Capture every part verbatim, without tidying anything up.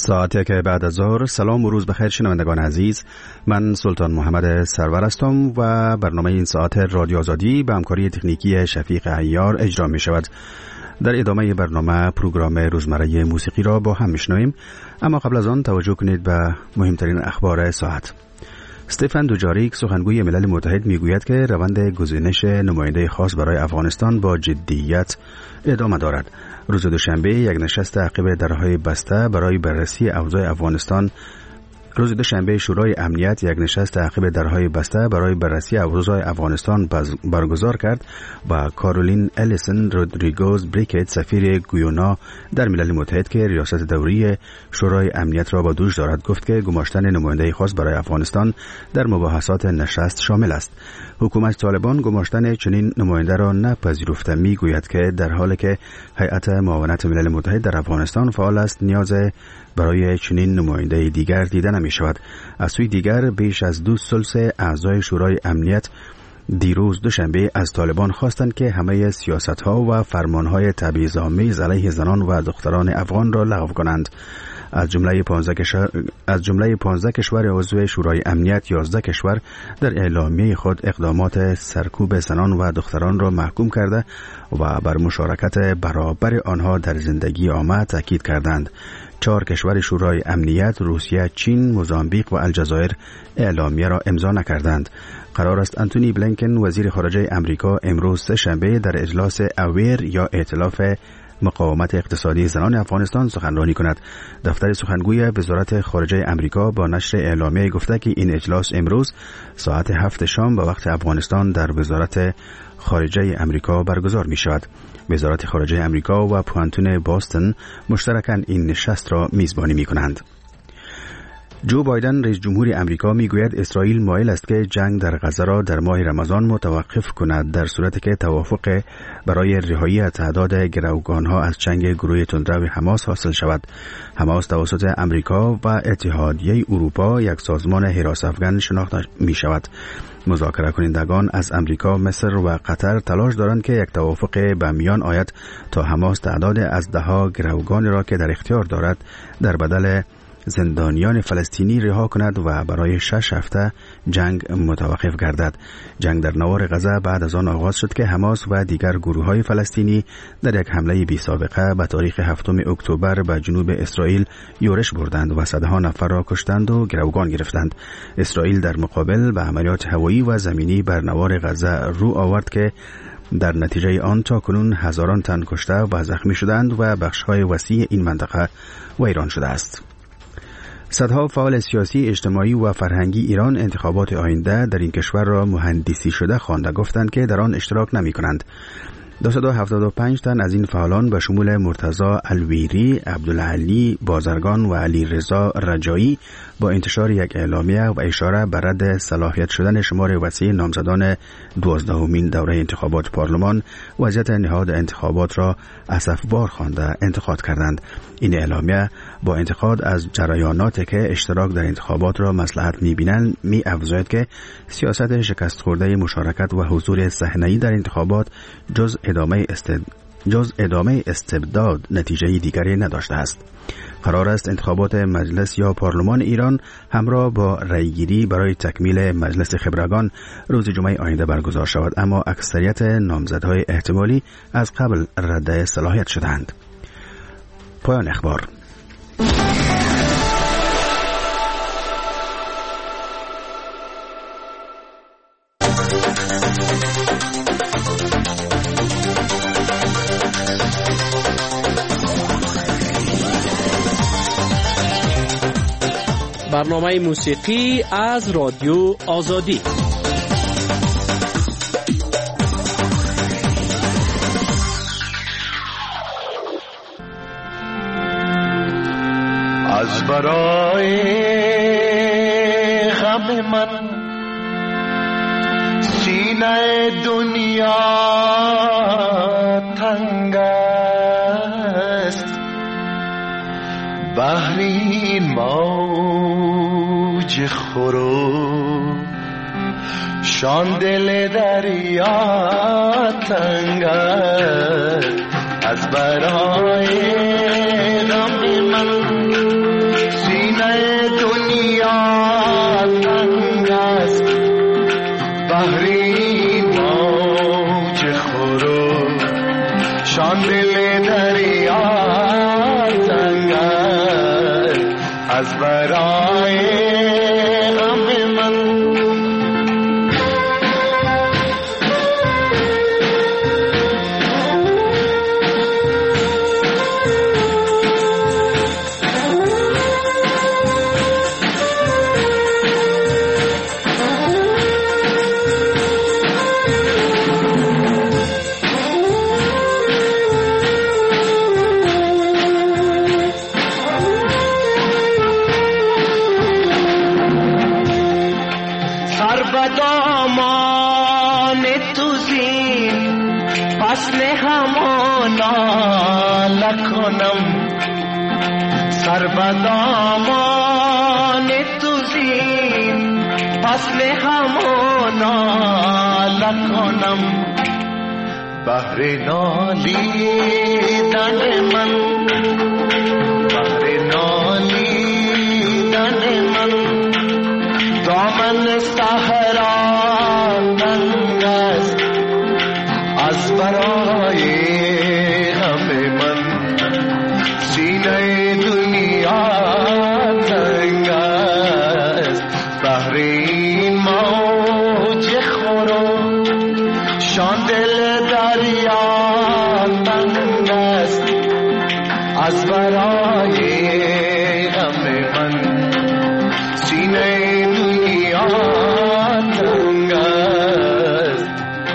ساعتی که بعد از ظهر. سلام و روز بخیر شنوندگان عزیز، من سلطان محمد سرور هستم و برنامه این ساعت رادیو آزادی به همکاری تکنیکی شفیق عیار اجرا می شود. در ادامه برنامه پروگرام روزمره موسیقی را با هم میشنویم، اما قبل از آن توجه کنید به مهمترین اخبار ساعت. استفان دوجاریک سخنگوی ملل متحد میگوید که روند گزینش نماینده خاص برای افغانستان با جدیت ادامه دارد. روز دوشنبه یک نشست عقب درهای بسته برای بررسی اوضاع افغانستان روز دوشنبه شورای امنیت یک نشست عقب درهای بسته برای بررسی اوضاع افغانستان برگزار کرد و کارولین الیسن رودریگوز بریکت سفیر گویانا در ملل متحد که ریاست دوری شورای امنیت را با دوش دارد گفت که گماشتن نماینده خاص برای افغانستان در مباحثات نشست شامل است. حکومت طالبان گماشتن چنین نماینده را نپذیرفته. میگوید که در حالی که هیئت معاونت ملل متحد در افغانستان فعال است، نیاز برای چنین نماینده دیگر دیده نمی شود. از سوی دیگر بیش از دو ثلث اعضای شورای امنیت دیروز دوشنبه از طالبان خواستند که همه سیاست‌ها و فرمان‌های تبعیض‌آمیز علیه زنان و دختران افغان را لغو کنند. از جمله پانزده کشور از جمله پانزده کشور عضو شورای امنیت یازده کشور در اعلامیه خود اقدامات سرکوب زنان و دختران را محکوم کرده و بر مشارکت برابر آنها در زندگی عامه تاکید کردند. چهار کشور شورای امنیت روسیه، چین، موزامبیک و الجزایر اعلامیه را امضا نکردند. قرار است انتونی بلینکن وزیر خارجه امریکا امروز سه شنبه در اجلاس اویر یا ائتلاف مقاومت اقتصادی زنان افغانستان سخنرانی کند. دفتر سخنگوی وزارت خارجه امریکا با نشر اعلامیه گفته که این اجلاس امروز ساعت هفت شام به وقت افغانستان در وزارت خارجه امریکا برگزار می شود. وزارت خارجه امریکا و پوانتون باستن مشترکاً این نشست را میزبانی می کنند. جو بایدن رئیس جمهور امریکا میگوید اسرائیل مایل است که جنگ در غزه را در ماه رمضان متوقف کند در صورتی که توافق برای رهایی تعداد گروگانها از چنگ گروه تندرو حماس حاصل شود. حماس توسط امریکا و اتحادیه اروپا یک سازمان حراس افغان شناخته می شود. مذاکره کنندگان از امریکا، مصر و قطر تلاش دارند که یک توافق به میان آید تا حماس تعداد از دهها گروگان را که در اختیار دارد در بدل زندانیان فلسطینی رها کند و برای شش هفته جنگ متوقف گردد. جنگ در نوار غزه بعد از آن آغاز شد که حماس و دیگر گروه‌های فلسطینی در یک حمله بی سابقه به تاریخ هفتم اکتبر به جنوب اسرائیل یورش بردند و صدها نفر را کشتند و گروگان گرفتند. اسرائیل در مقابل به عملیات هوایی و زمینی بر نوار غزه رو آورد که در نتیجه آن تا کنون هزاران تن کشته و زخمی شدند و بخش‌های وسیع این منطقه ویران شده است. صدها فعال سیاسی، اجتماعی و فرهنگی ایران انتخابات آینده در این کشور را مهندسی شده خوانده گفتند که در آن اشتراک نمی کنند. دویست و هفتاد و پنج تن از این فعالان به شمول مرتضی الویری، عبدالعلی بازرگان و علی رضا رجایی با انتشار یک اعلامیه و اشاره به رد صلاحیت شدن شمار وسیع نامزدان دوازدهمین دوره انتخابات پارلمان وضعیت نهاد انتخابات را اسفبار خوانده انتقاد کردند. این اعلامیه با انتقاد از جریاناتی که اشتراک در انتخابات را مصلحت می‌بینند می‌افزاید که سیاست شکست خورده مشارکت و حضور صحنه‌ای در انتخابات جز ادامه استد... جز ادامه استبداد نتیجه دیگری نداشته است. قرار است انتخابات مجلس یا پارلمان ایران همراه با رأیگیری برای تکمیل مجلس خبرگان روز جمعه آینده برگزار شود، اما اکثریت نامزدهای احتمالی از قبل رد صلاحیت شدند. پایان اخبار. برنامه موسیقی از رادیو آزادی. از برای غم من سینه دنیا تنگ است، بحرین موج خورو شان دل دریا تنگ است. از برای غم من دریا تنگ است بحری موج خورو شان دل دریا تنگ است از برای غم من سر بدامان تو زین فصل همانا لکنم بهر نالیدن من بهر نالیدن من دامن صحرا تنگ است از برای غم من سینه دنیا تنگ است بحر این موج خورو شان دل دریا تنگ است از برای غم من سینه دنیا تنگ است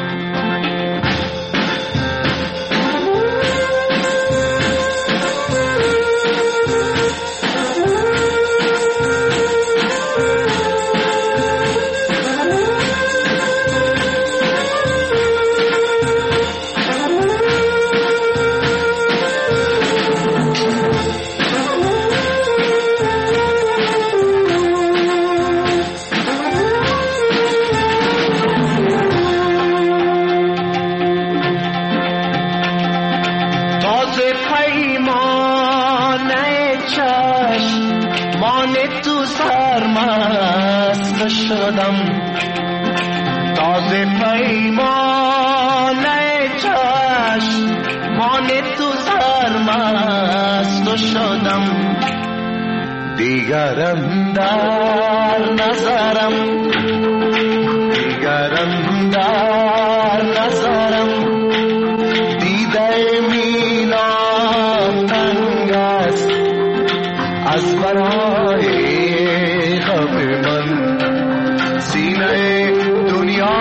تازه پیمان چشم مان تو سرمست شدم دیگرم در نظرم دیگرم در نظرم دیده مینا تنگ است از برای غم من سینه دنیا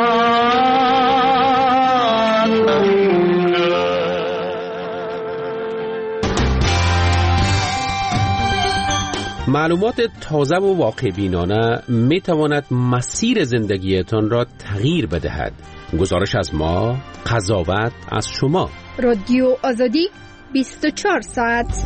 معلومات تازه و واقع بینانه می تواند مسیر زندگیتان را تغییر بدهد. گزارش از ما، قضاوت از شما. رادیو آزادی بیست و چهار ساعت.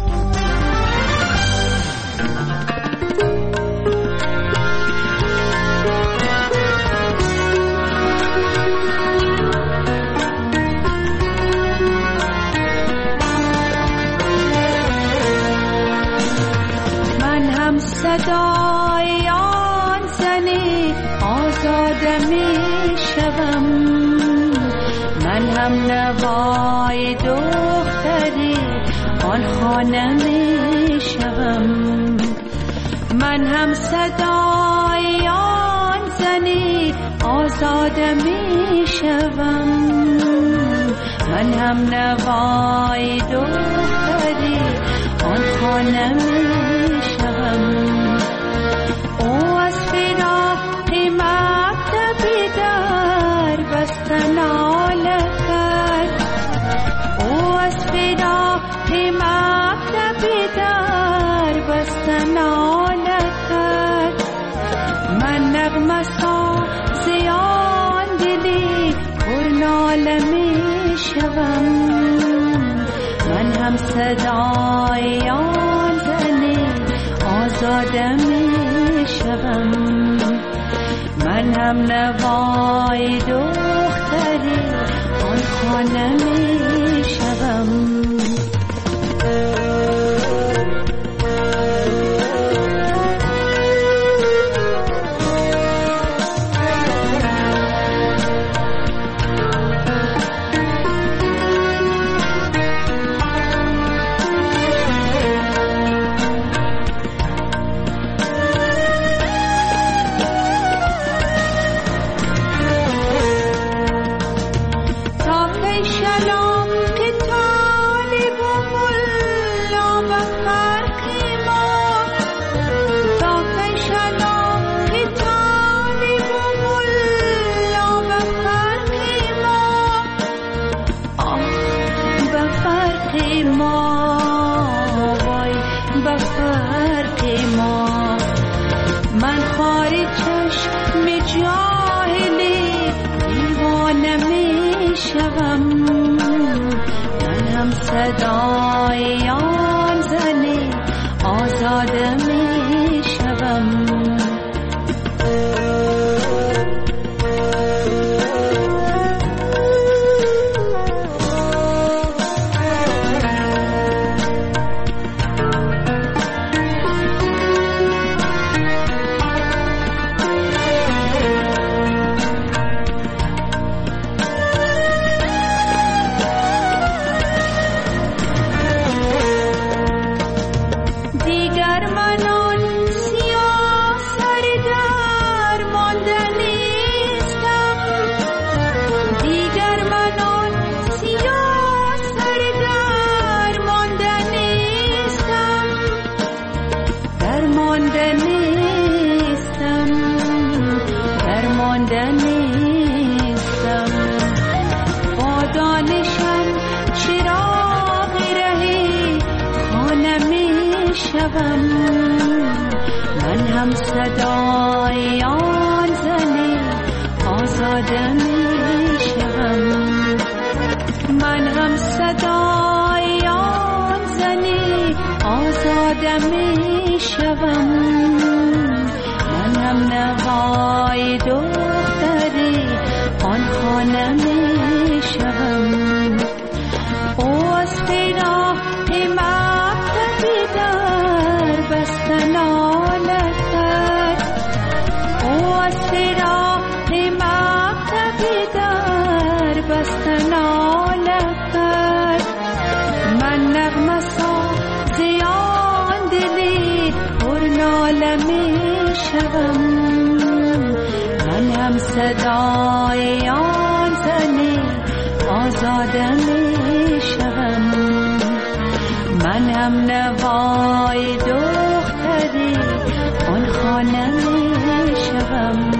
صدای آن زنی آزاده می شوم من هم نوای دختری آن خانه می شوم من هم صدای آن زنی آزاده می شوم من هم نوای دختری آن خانه می شوم او از فراق مکتب در بستن آله کرد او از فراق مکتب در بستن آله کرد من نغمه سازیان دلی پر ناله می شوم من هم صدای آن زنی آزاده می شوم من هم نوای دختری آن خانه می شوم چشم جاهلی دیوانه می شوم من هم صدای آن زنی آزاده می شوم من هم صدای آن زنی آزاده می شوم من هم صدای آن زنی آزاده می شوم من هم نوای دختری آن خانه می شوم او از پیراه مکتبی در بستن آلت کرد او از پیراه مکتبی در بستن آلت کرد من نغمه سازی آن دلی پر ناله می شوم من هم صدای آن زنی آزاده می شوم من هم نوای دختری آن خانه می شوم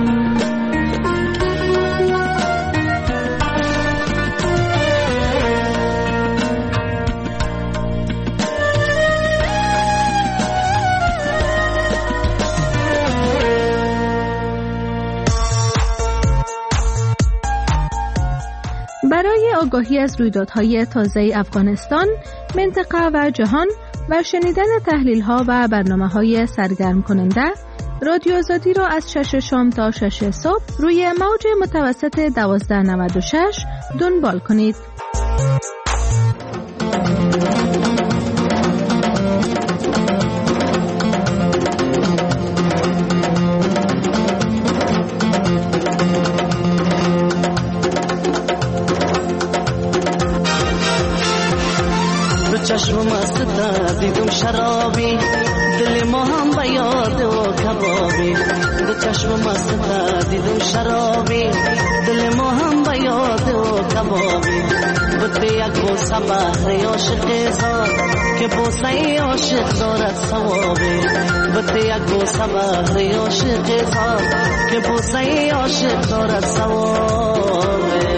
برای آگاهی از رویدادهای تازه افغانستان، منطقه و جهان و شنیدن تحلیل‌ها و برنامه‌های سرگرم کننده، رادیو آزادی را از شش شام تا شش صبح روی موج متوسط دوازده نود و شش دنبال کنید. چشم مست دیدم شرابی دل ما هم به یاد و کبابی دو چشم مست دیدم شرابی دل ما هم به یاد و کبابی بده یک بوسه بهر عاشق زاد که بوسه عاشق دارد ثوابی بده یک بوسه بهر عاشق زاد که بوسه عاشق دارد ثوابی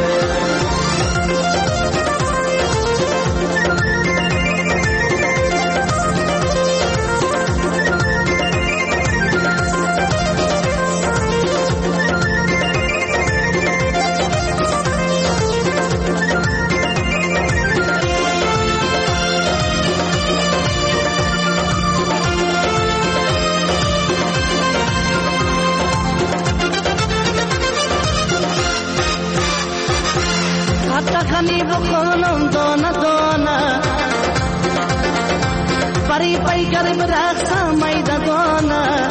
بخونم دانه دانه پری پی گرب رقصم میده دانه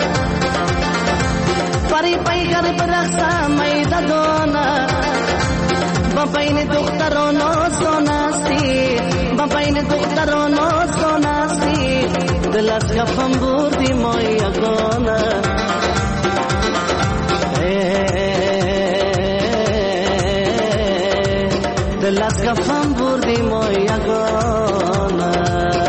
پری پی گرب رقصم میده دانه با بین دختران آسانستی با بین دختران آسانستی دل از کفم بردی ما یگانه دل از کفم بردی ما یگانه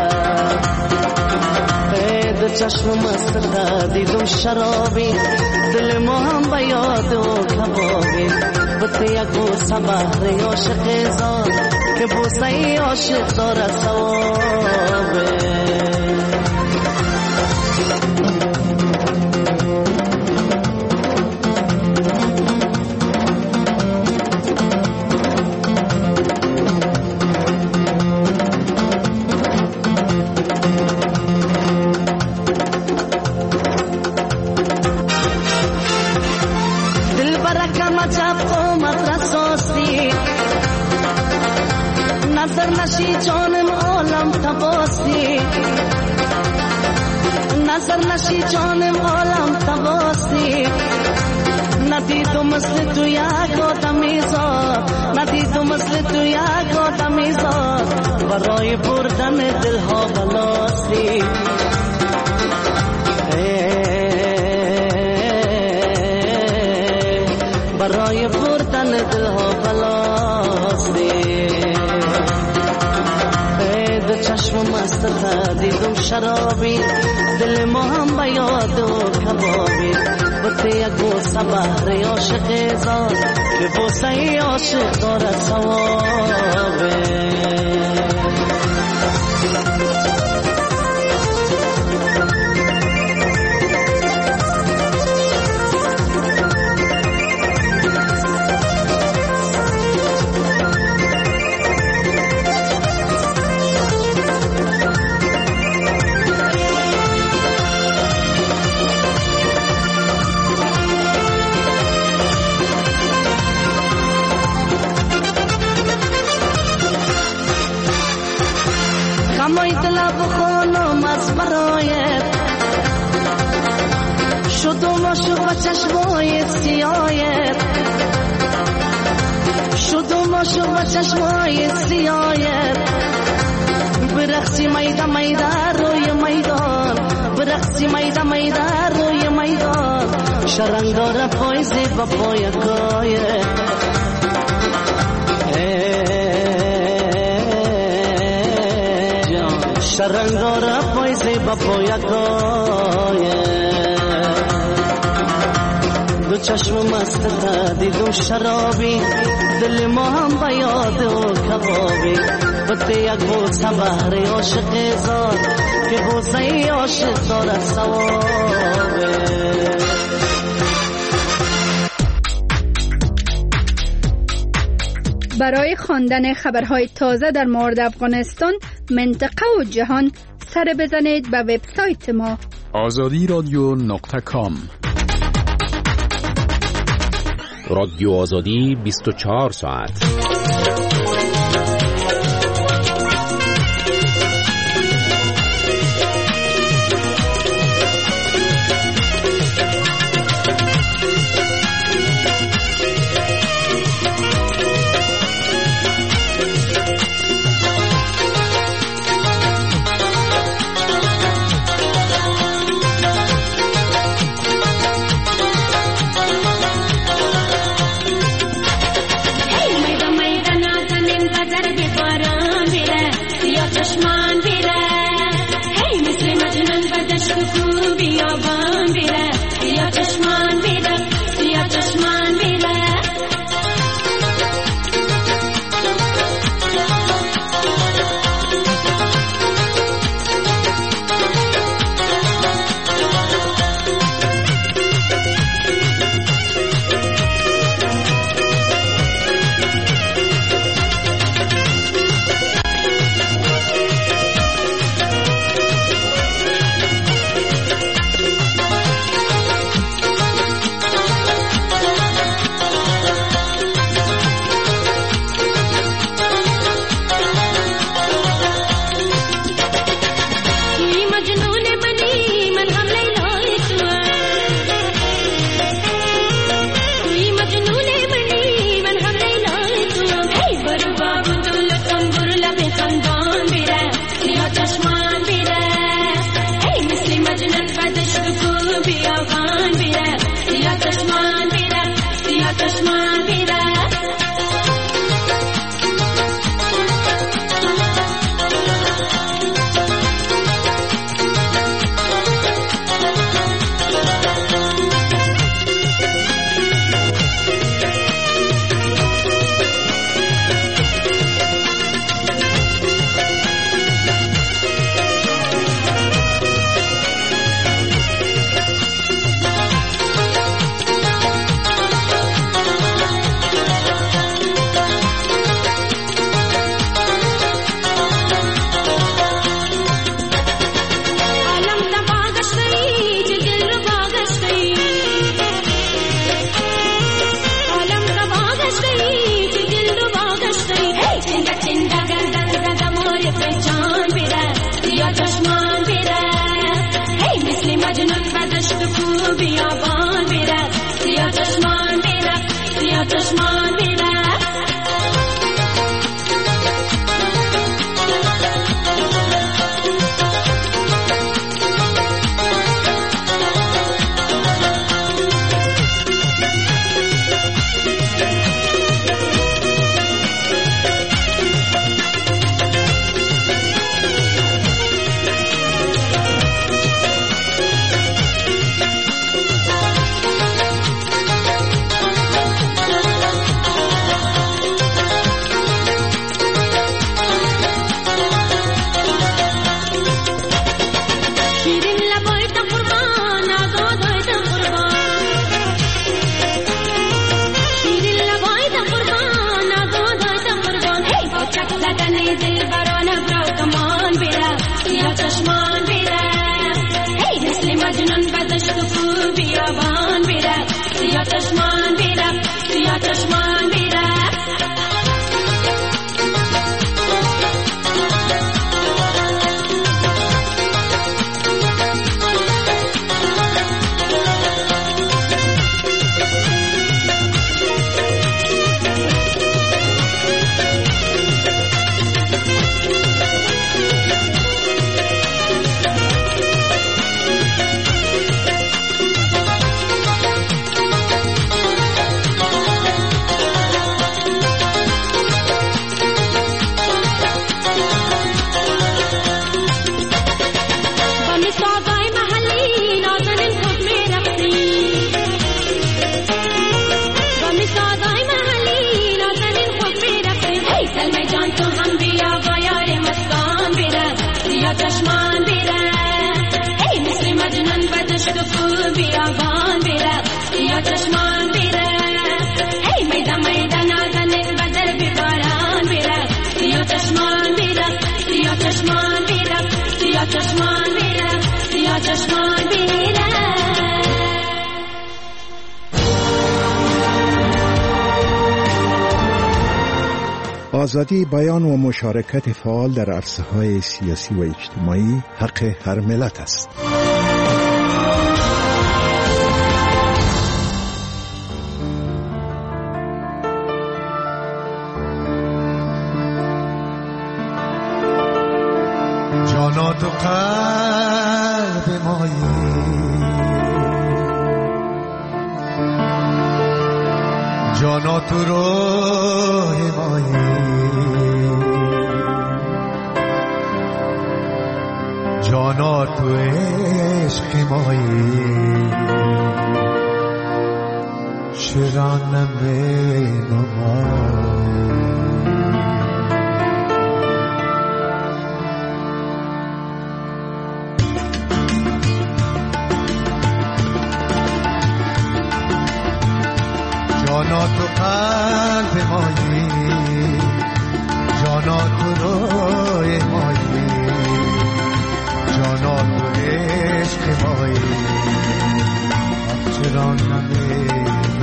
دو چشم مست دیدم شرابی دل ما هم به یاد و کبابی بده یک بوسه بهر عاشق زاد که بوسه عاشق دارد ثوابه یکم عجب قومت رساستی نظر نشی جانم عالم تباستی نظر نشی جانم عالم تباستی ندیدم مثل تو یک آدمی زاد ندیدم مثل تو یک آدمی زاد برای بردن دلها بلاستی برای بردن دلها بلاستی دو چشم مست دیدم شرابی دل ما هم به یاد و کبابی بطه یک بوسه بحر عاشق زاد که بوسه عاشق دارد ثوابه غمای دل بخونم از برایت شدم عاشق و چشمای سیایت شدم عاشق و چشمای سیایت برقصی میدان میدان روی میدان برقصی میدان میدان روی میدان شرنگار پایزی با پای کایت شرنگار پایزی با پایکای دو چشم مست دیدم شرابی دل ما هم به یاد و کبابی بطه یک بوسه بحر عاشق زاد که بوسه عاشق دارد ثوابه برای خواندن خبرهای تازه در مورد افغانستان، منطقه و جهان سر بزنید به وبسایت ما آزادی رادیو نقطه کام. رادیو آزادی بیست و چهار ساعت. Hey, Maida, Maida, Nada. چشمان میرفت سیاه چشمان میرفت آزادی بیان و مشارکت فعال در عرصه‌های سیاسی و اجتماعی حق هر ملت است. جانا تو قلب مایی، جانا تو روح مایی، جانا تو عشق مایی، شرانم نمایی. جانا تو قلب مایی، جانا تو روح مایی، جانا تو عشق مایی، چرا نمی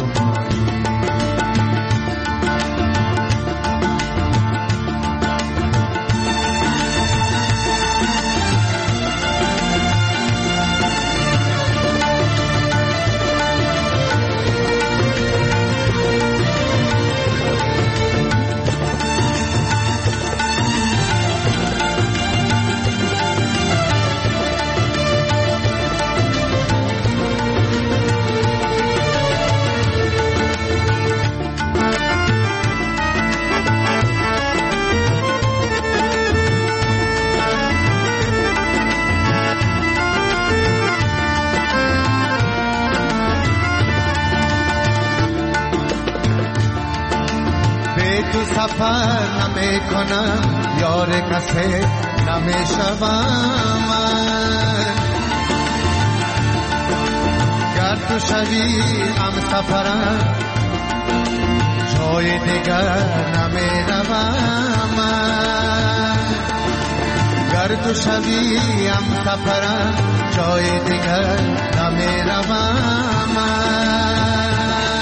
سفر نمی کنم، یار کسی نمی شوم من. گر تو شوی هم سفرم، جای دیگر نمی روم من. گر تو شوی هم سفرم، جای دیگر نمی روم من.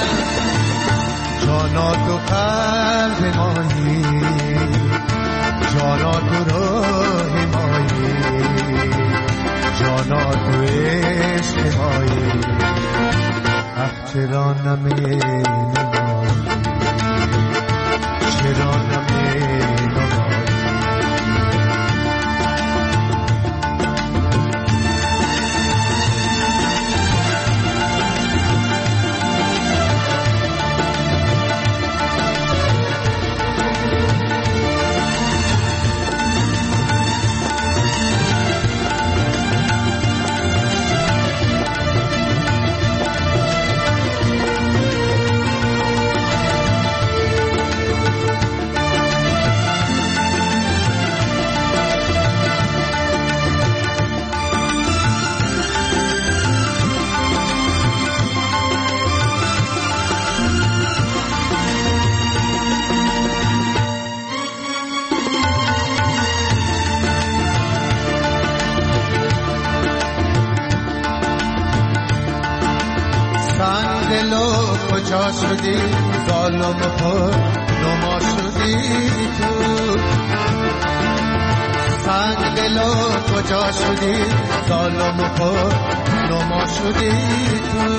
جانا تو قلب مایی، جانا تو روح مایی، جانا تو عشق مایی. چرا نمی نمایی چرا نمی نمایی کجا شدی ظالم خود نما شدی تو سنگ دلو کجا شدی ظالم خود نما شدی تو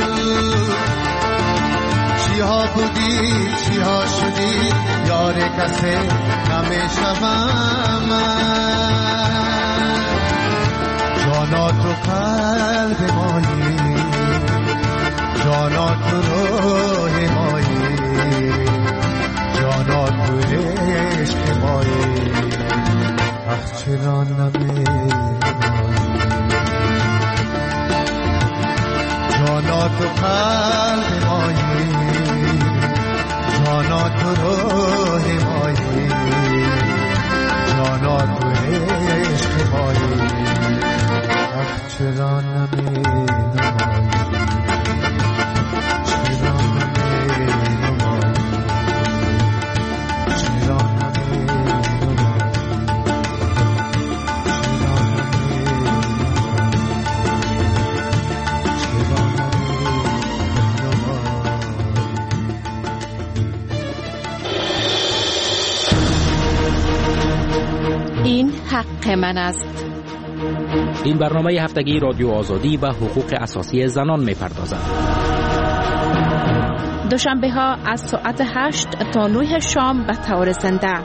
چی ها بودی چی ها شدی یار کسی نمیشوم من جانا تو قلب مایی جانا تو روح مایی جانا تو عشق مایی اخ چرا نمی جانا تو قلب مایی جانا تو روح مایی جانا تو عشق مایی اخ چرا نمی حق من است. این برنامه هفتگی رادیو آزادی و حقوق اساسی زنان می‌پردازد. دوشنبه ها از ساعت هشت تا نه شام به طور زنده.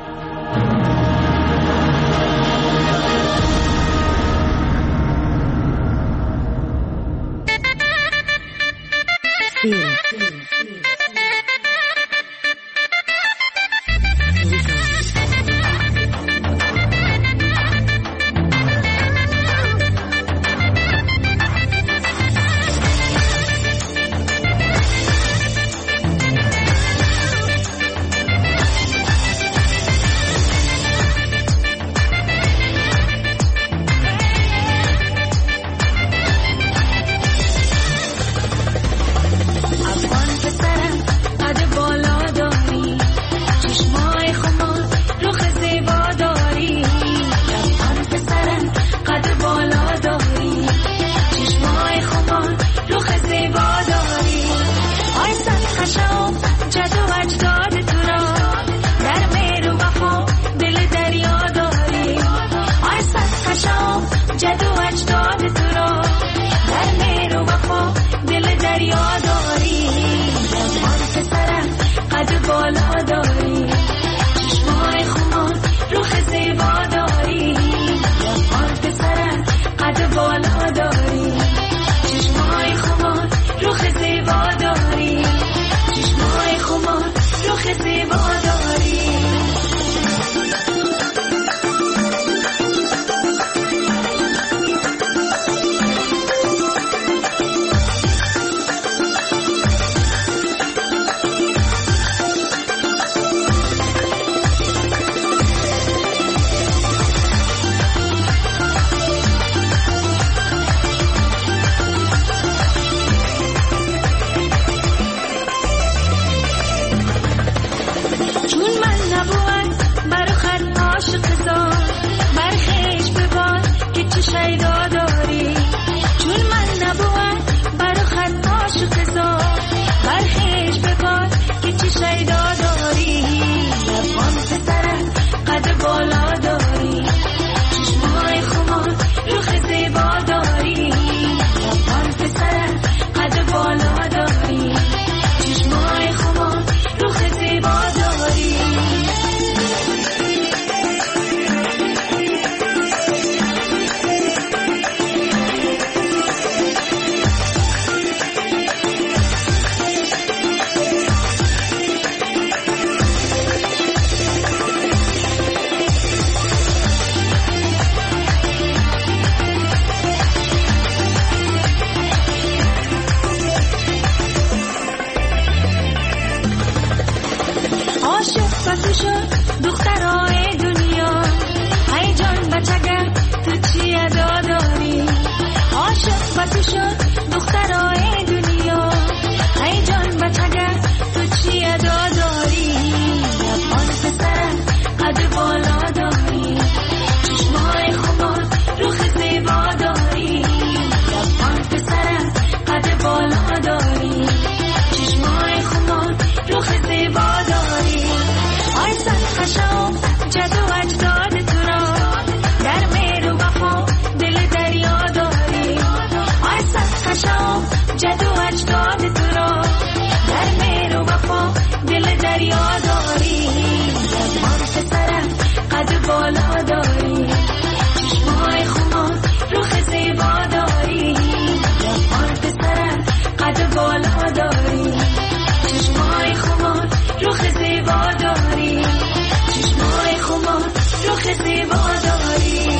عاشق شد دخترای دنیا ای جان بچگه تو چی ادا داری عاشق شد دخترای دنیا ای جان بچگه تو چی ادا داری آن پسر قد بالا داری چشمای خمار روخ زیبا داری آن پسر قد بالا داری چشمای خمار روخ زیبا داری آی سن خشم جدو اجداد تو را در مهر و وفا دل دریا داری آی سن خشم جدو اجداد تو را در مهر و وفا دل دریا داری آن پسر قد بالا داری چشمای خمار روخ زیبا داری آن پسر قد بالا داری چشمای خمار روخ زیبا داری چشمای خمار روخ زیبا داری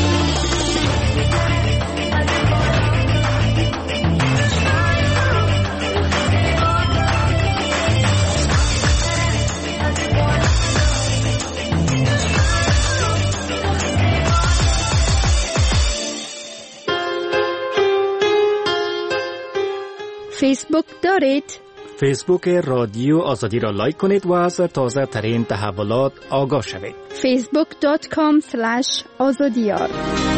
فیسبوک دارید؟ فیسبوک رادیو آزادی را لایک کنید و از تازه ترین تحولات آگاه شوید. فیسبوک دات کام اسلش آزادیار.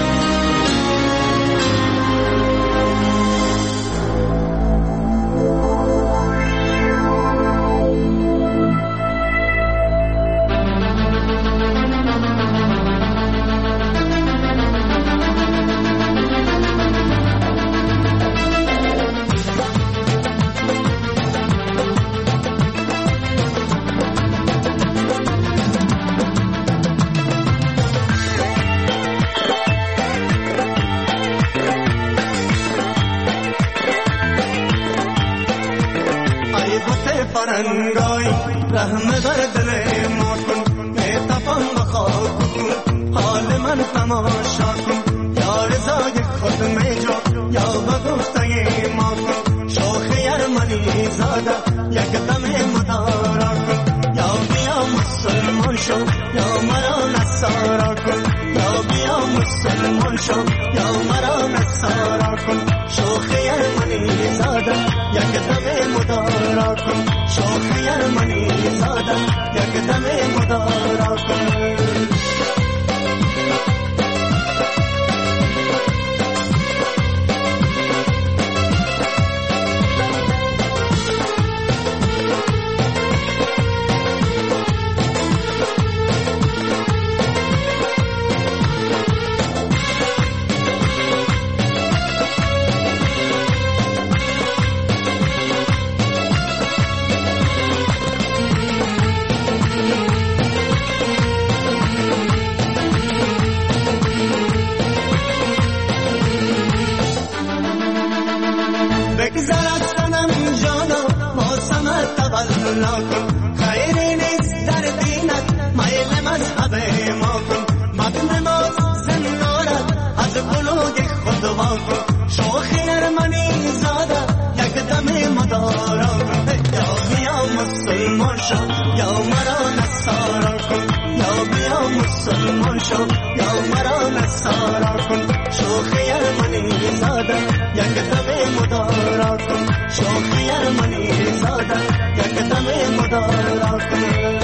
فرنگای رحم بر دل ما کن میتفان بخواه کن حال من تماشا کن یا رضای خود میجا یا بگفته ما کن شوخ یرمنی زاده یک دم مدارا کن یا بیا مسلمان شو یا مرا نصارا کن یا بیا مسلمان شو یا مرا نصارا کن شوخ یرمنی زاده یک دم مدارا کن شوخ یرمنی زاده یک دم مدارا کن بگذارد سنم جانا موسم تولنا کن خیری نیست در دینت میل مذهب ما کن مدن ما زندارد از بلوگ خود وا کن شوخ یرمنی زاده یک دم مدارا کن یا بیا مسلمان شو یا مرا نصارا کن یا بیا مسلمان شو یا مرا نصارا کن شوخ یرمنی زاده یک دم مدارا کن شوخ یرمنی زاده یک دم مدارا کن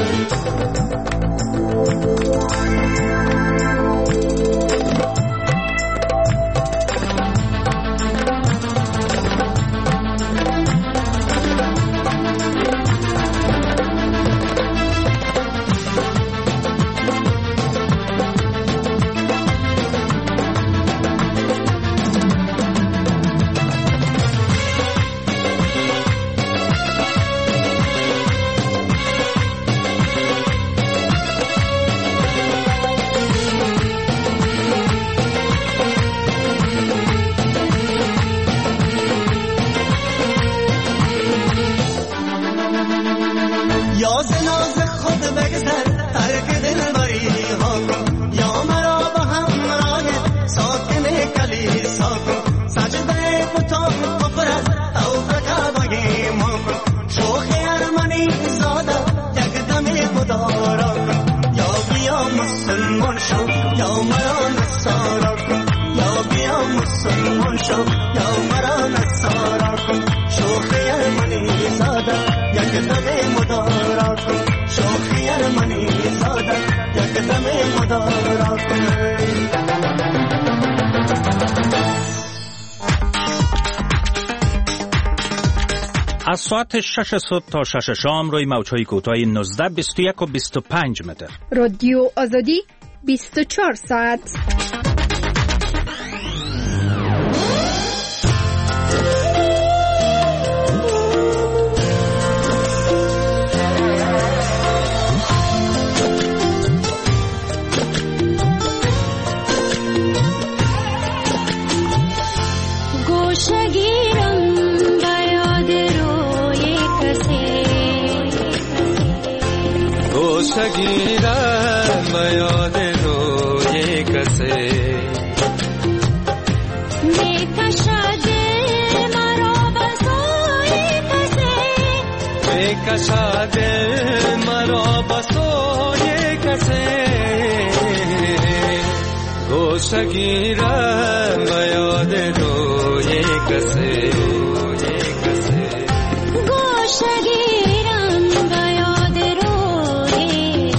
یا زناز خود بگذر ترک دلبری ها کن یا مرا به همراه ساکن کلیسا کن سجده بتان کفر است توبه کعبه ما کن شوخ یرمنی زاده یک دم مدارا خدا را کن. از ساعت شش صبح تا شش شام روی موج‌های کوتاه نوزده، بیست و یک و بیست و پنج متر. رادیو آزادی بیست و چهار ساعت. گیرم به یاد روی کسی میکشد مرا به سوی کسی میکشد مرا به سوی کسی گوشه گیرم به یاد روی کسی گوشه گیرم به یاد روی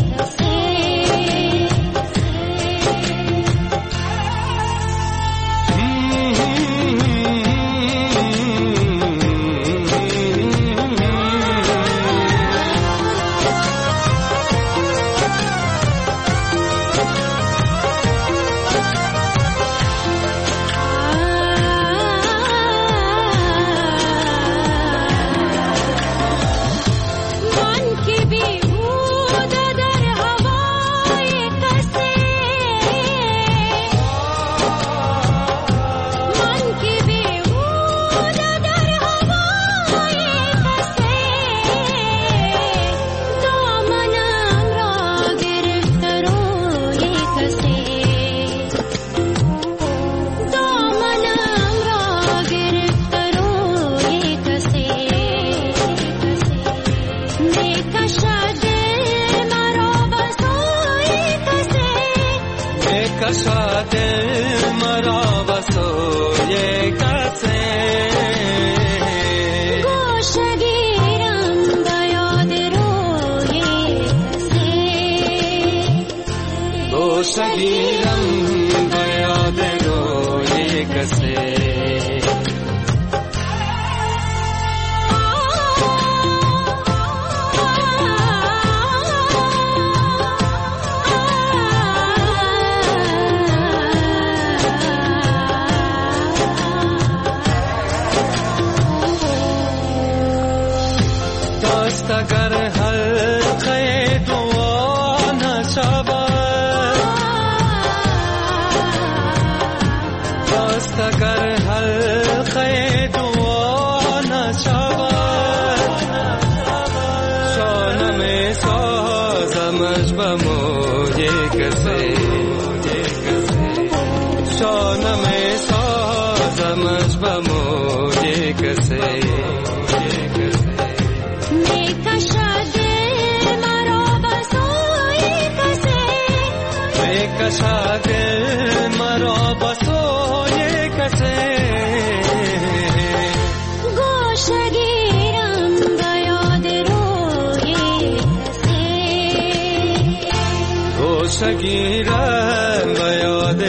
شگیرم به یاد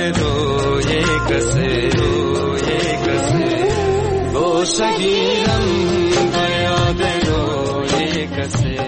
روی کسی او شگیرم به یاد روی کسی.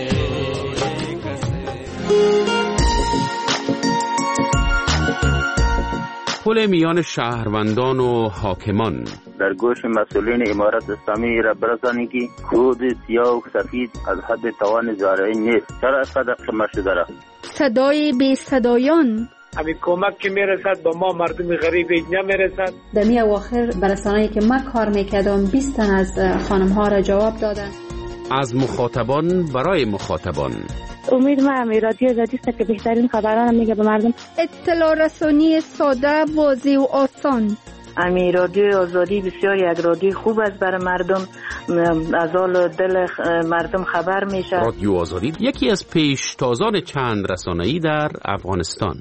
پل میان شهروندان و حاکمان در گوش مسئولین امارت اسلامی را برسانی که خود سیاه و سفید از حد توان زارعی نیست. چرا اینقدر خمه شده را؟ صدای بی صدایان، همین کمک که میرسد با ما مردم غریب نمیرسد. در می اواخر برسانه‌ای که من کار میکردم بیست تن از خانم ها را جواب دادن. از مخاطبان برای مخاطبان. امید ما رادیو آزادی است که بهترین خبران میگه به مردم. اطلاع رسانی ساده، واضح و آسان. امی رادیو آزادی بسیار یک رادیو خوب است برای مردم، از حال دل مردم خبر میشه. رادیو آزادی یکی از پیشتازان چند رسانه‌ای در افغانستان.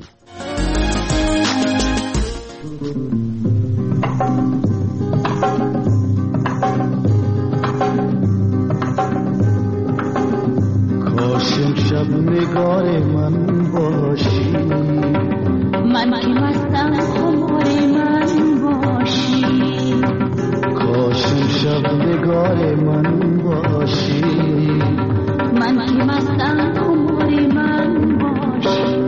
کاش امشب نگار من باشی، من که مستم خمار من باشی، کاش شب نگار من باشی، من که مستم خمار من باشی.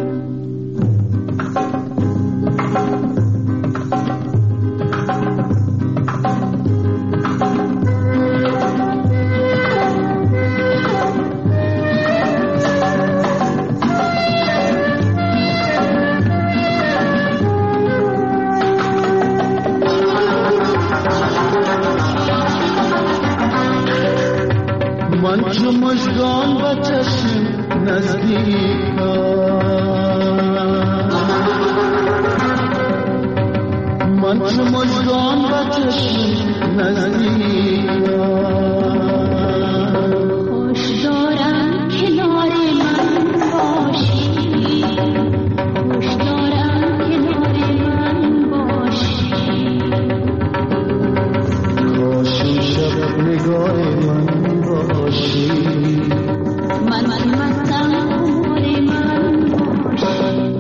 من چو مژگان با چشم نزدیکم، من چو مژگان با چشم نزدیکم، خوش دارم کنار من باشی، خوش دارم کنار من باشی، کاش شب نگاه من باشی، من من مستم خمار من باشی.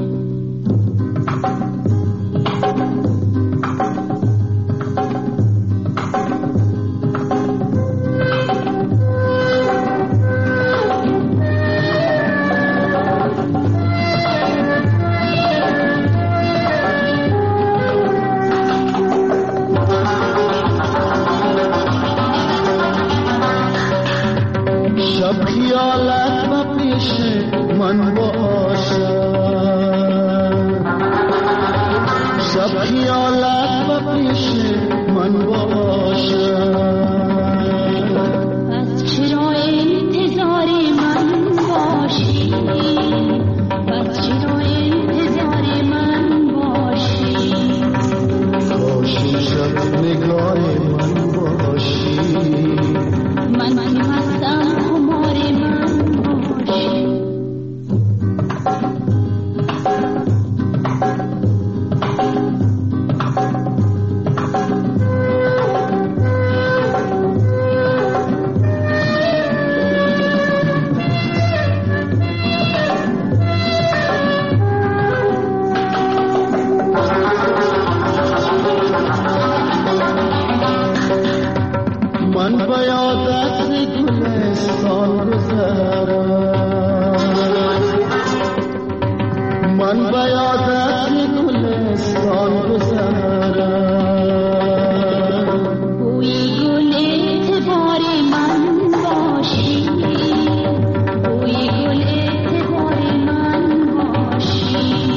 شب خیالت و پیش من باشد، شب خیالت و پیش من باشد، پس چرا انتظار من باشی، پس چرا انتظار من باشی، کاش شب نگاه من باشی، من من مستم خمار من باشی. من به یادت گلستان گذرم، من به یادت گلستان گذرم، بوی گل اعتبار من باشی، بوی گل اعتبار من باشی،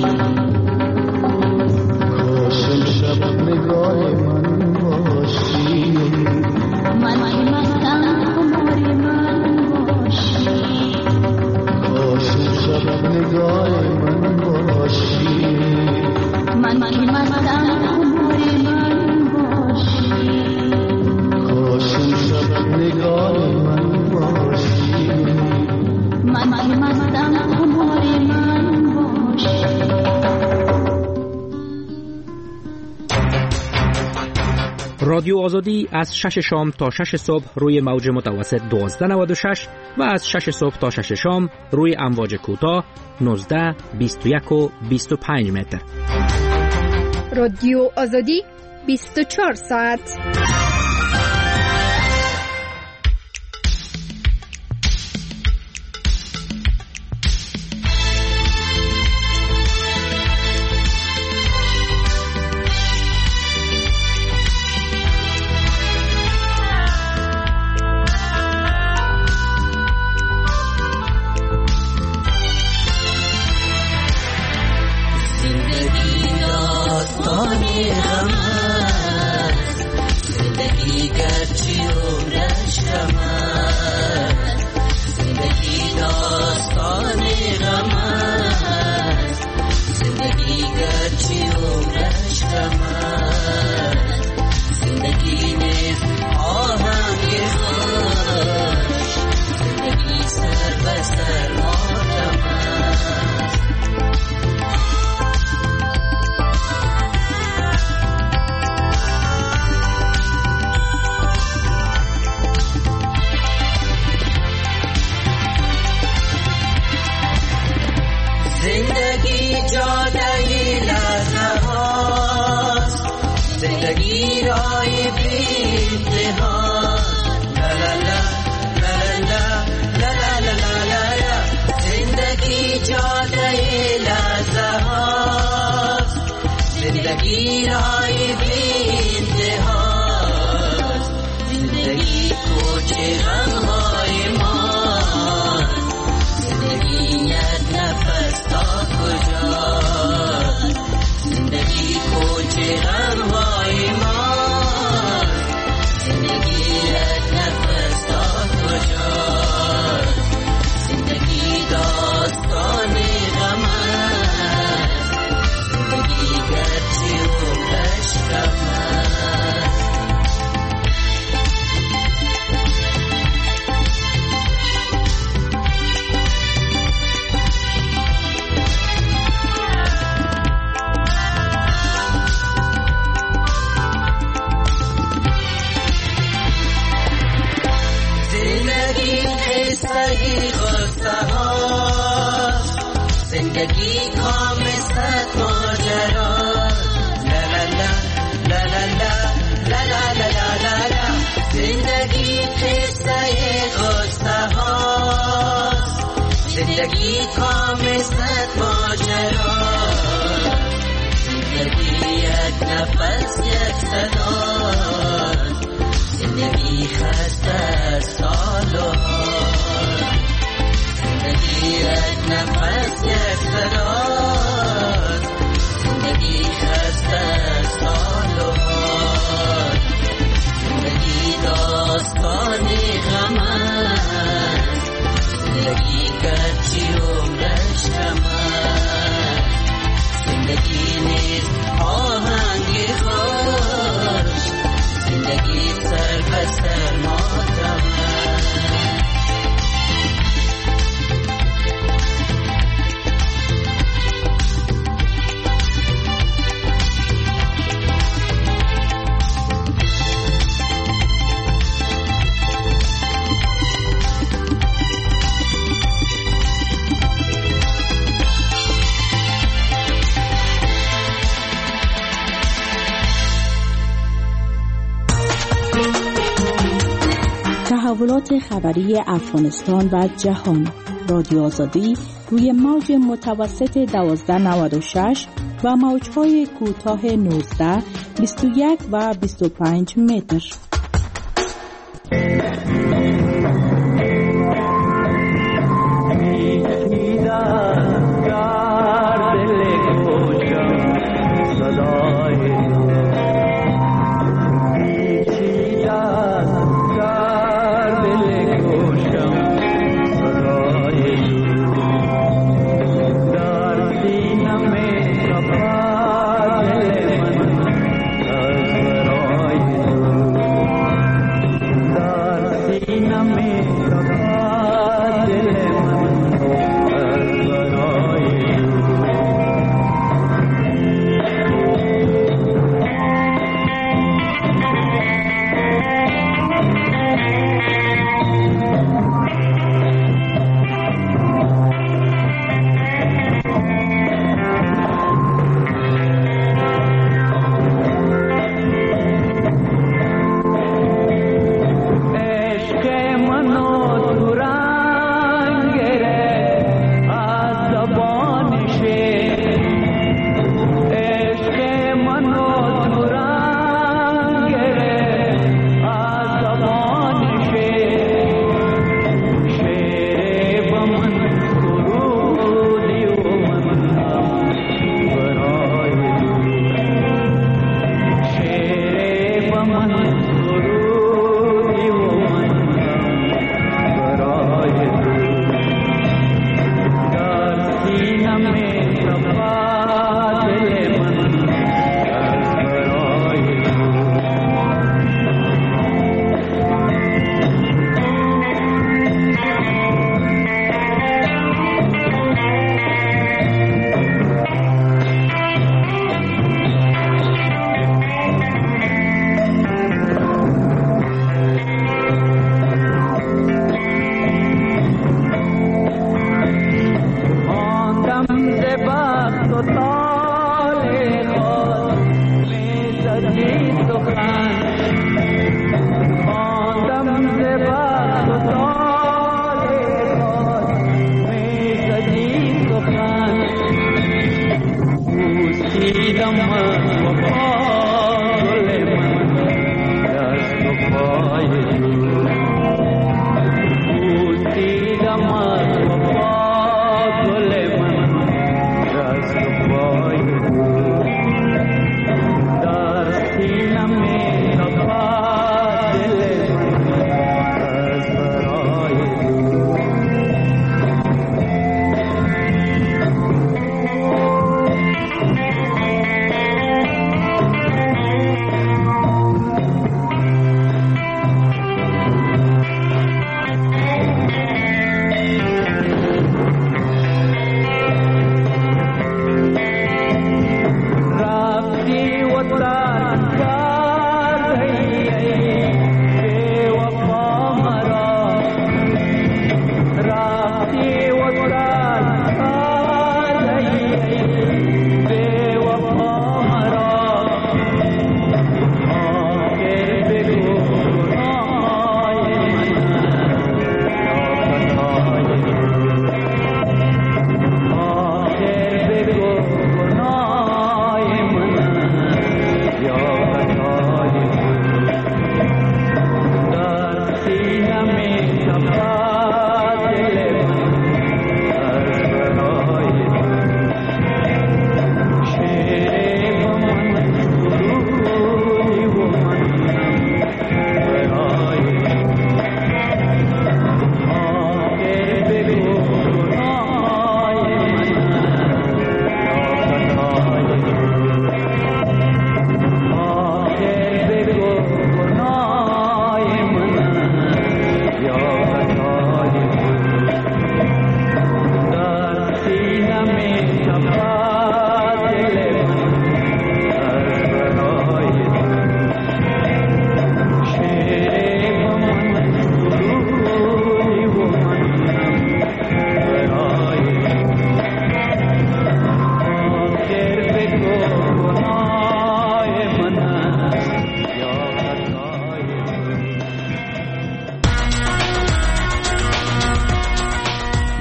کاش شب نگاه من باشی، من من مستم خمار من باشی، کاش شب نگاه من باشی، من من مستم خمار من باشی، کاش شب نگاه من باشی، من من مستم خمار من باشی. رادیو آزادی از شش شام تا شش صبح روی موج متوسط دوازده نود و شش و از شش صبح تا شش شام روی امواج کوتاه نوزده، بیست و یک و بیست و پنج متر. رادیو آزادی بیست و چهار ساعت. زندگی جادهی زندگی رای بی‌انتهاست، زندگی کوچه غم‌های ماست، زندگی یک نفس تا کجاست، زندگی کوچه غم‌های ماست، زندگی یک نفس تا کجاست، زندگی داستان غم است، زندگی گرچه عمرش کم است. زندگی قصه غصه هاست، زندگی کام صد ماجرا، لا لا لا لا لا لا لا لا لا لا. زندگی قصه غصه هاست، زندگی کام صد ماجرا، زندگی یک نفس یک صدا، زندگی خسته سالها، زندگی یک نفس یک صدا، زندگی خسته سالها، زندگی داستان غم است، زندگی گرچه عمرش کم است، زندگی نیست آهنگ خوش، زندگی سر به سر ماتم است. تحولات خبری افغانستان و جهان. رادیو آزادی روی موج متوسط دوازده نود و شش و موج‌های کوتاه نوزده، بیست و یک و بیست و پنج متر.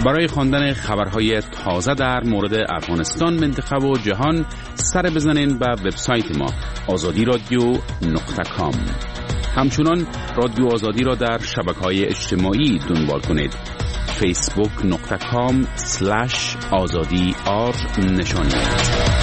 برای خواندن خبرهای تازه در مورد افغانستان، منطقه و جهان سر بزنین به وبسایت ما آزادی رادیو نقطه کام. همچنان رادیو آزادی را در شبکه‌های اجتماعی دنبال کنید. فیسبوک نقطه کام سلش آزادی آر نشان دهید.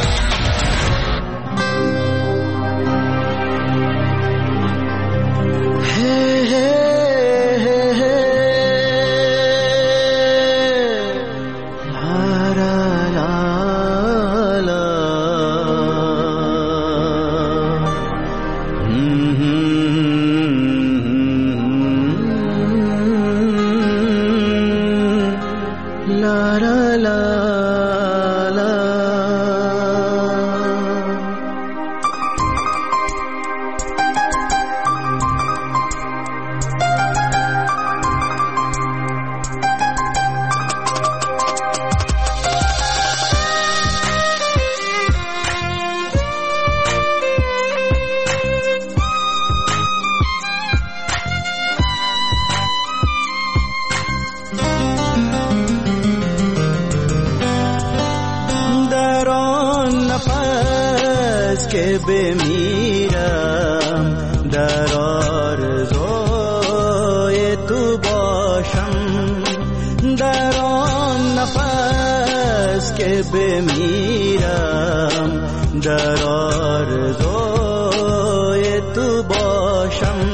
که بمیرم در آرزوی تو باشم، در آن نفس که بمیرم در آرزوی تو باشم،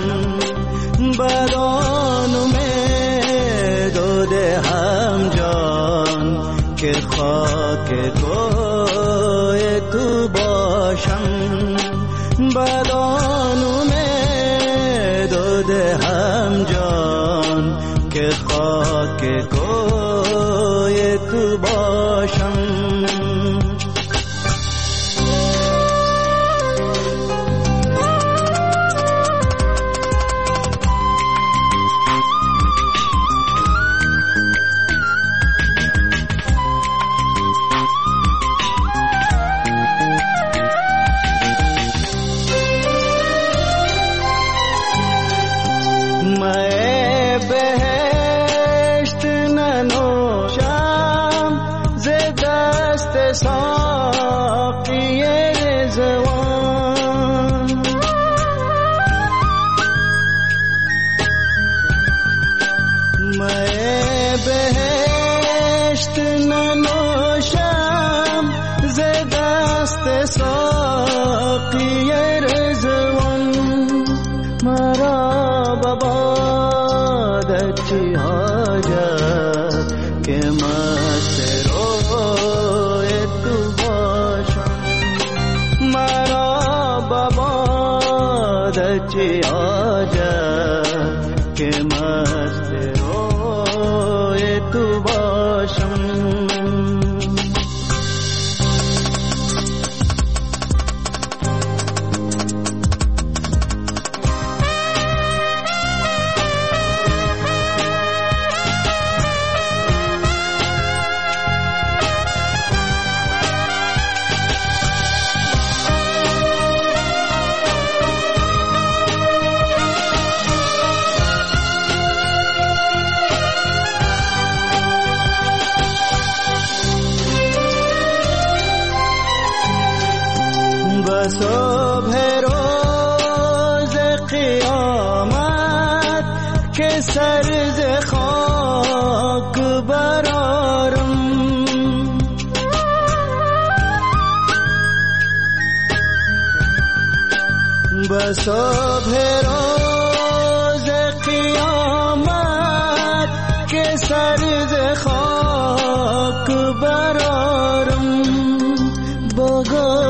بدان امید و دهم جان که خاک کوی تو باشم، بدان امید و دهم جان که خاک کوی تو باشم. صبح روز قیامت که سر ز خاک برارم، به صبح روز قیامت که سر ز خاک برارم، با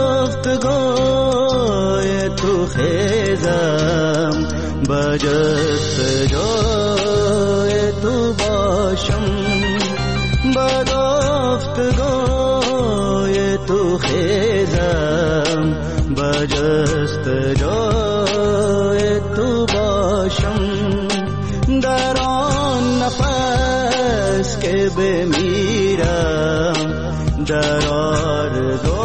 گفتگوی تو خیزم با جستجوی تو باشم، با گفتگوی تو خیزم با جستجوی تو باشم، در آن نفس که بمیرم در آرزو